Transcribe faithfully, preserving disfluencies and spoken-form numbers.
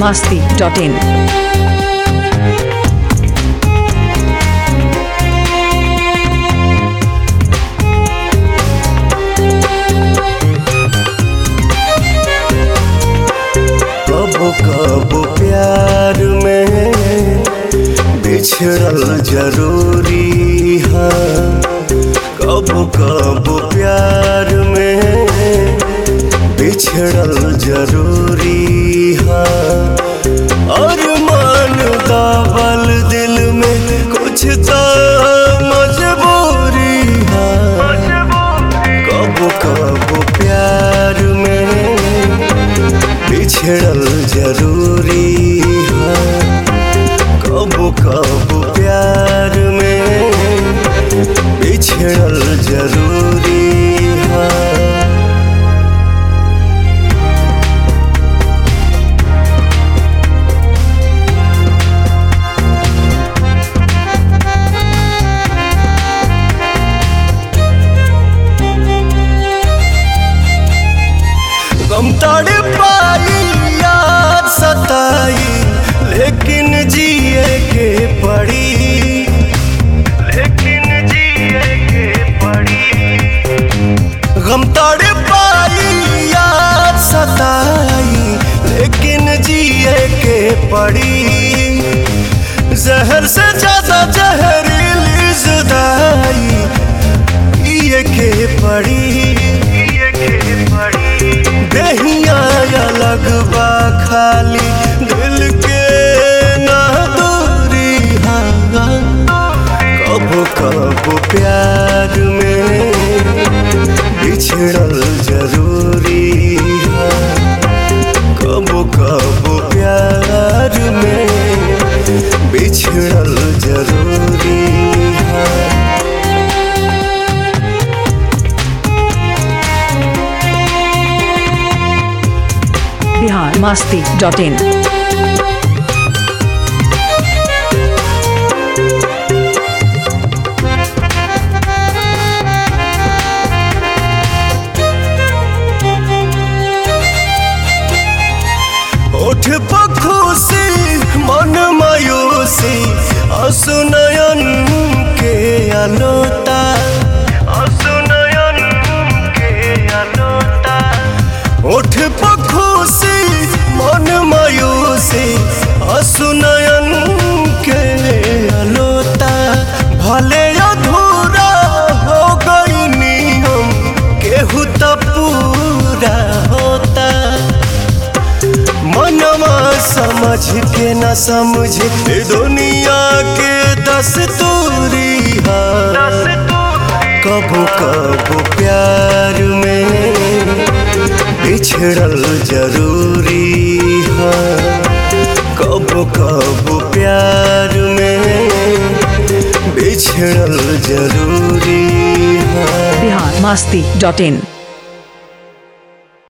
masti dot in. कबो कबो प्यार में बिछड़ल जरूरी है, कबो कबो प्यार में बिछड़ल जरूरी है। और मन दबल दिल में कुछ तो मजबूरी है, कबो कबो प्यार में बिछड़ल जरूरी है, कबो कबो प्यार में बिछड़ल जरूरी है। गम तड़पाई याद सताई लेकिन जिए के पड़ी, लेकिन जिए के पड़ी। गम तड़पाई याद सताई लेकिन जिए के पड़ी। जहर से ज्यादा जहरीली जुदाई ये के पड़ी, ये के पड़ी। दहिया अलग बा खाली दिल के ना दूरी है, कबो कबो प्यार में बिछड़ल जरूरी है, कबो कबो प्यार में बिछड़ल जरूरी है। Bihar masti dot in. उठ पखुसी मन मायूसी आंसू नयन के अलोता, आंसू नयन के अलोता। उठ पखुसी मन मायूसी आंसू नयन के अलोता। भले अधूरा हो गई नियम केहू तो पूरा होता। मनवा समझ के न समझे दुनिया के दस्तूरी है, कबो कबो प्यार में बिछड़ल जरूरी है, कबो कबो प्यार में बिछड़ल जरूरी है। Bihar masti dot in.